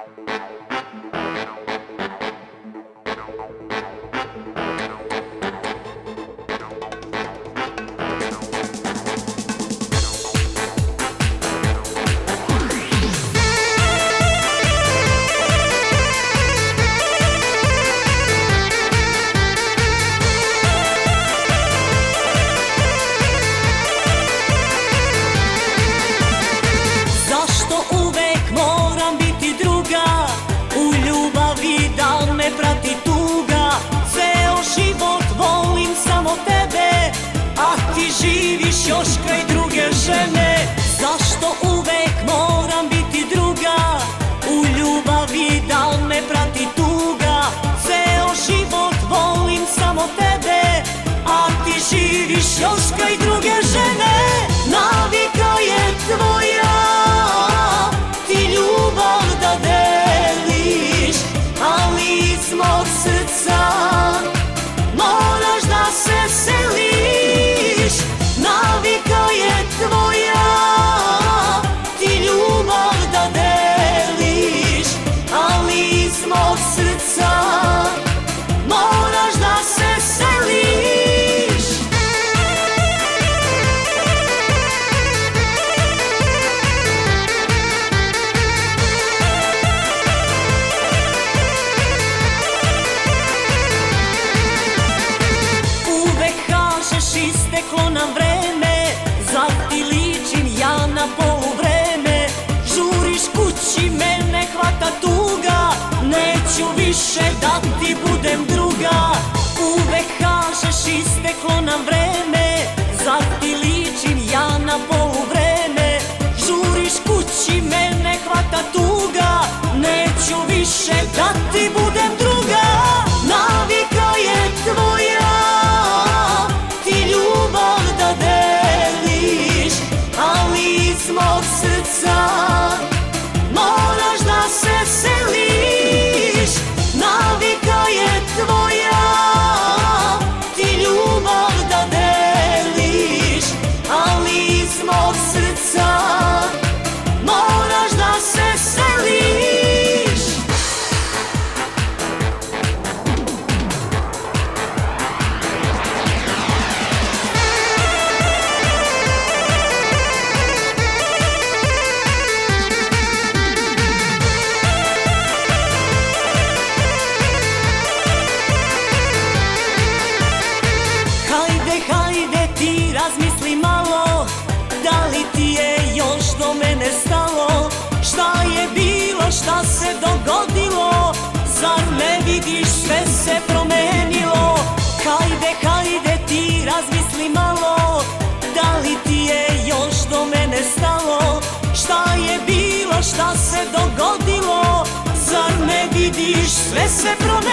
Prati tuga, ceo život volim samo tebe, a ti živiš još kraj druge žene. Zašto uvek moram biti druga, u ljubavi da me prati tuga, ceo život volim samo tebe, a ti živiš još kraj druge žene. Navika je tvoja, ti ljubav da deliš, ali iz mog srca moraš da se seliš. Navika je tvoja, ti ljubav da deliš, ali iz mog srca moraš da se seliš. Isteklo nam vreme, zar ti ličim ja na poluvreme? Žuriš kući, mene hvata tuga, neću više da ti budem druga. Uvek kažeš isteklo nam vreme, zar ti ličim ja na poluvreme? Žuriš kući, mene hvata tuga, neću više da ti budem druga. Navika je tvoja, ljubav da deliš, ali iz mog srca moraš da se seliš. Navika je tvoja, ti ljubav da deliš, ali iz mog srca moraš da se seliš. Razmisli malo, da li ti je još do mene stalo? Šta je bilo, šta se dogodilo? Zar ne vidiš, sve se promenilo? Hajde ti razmisli malo, da li ti je još do mene stalo? Šta je bilo, šta se dogodilo? Zar ne vidiš, sve se promenilo?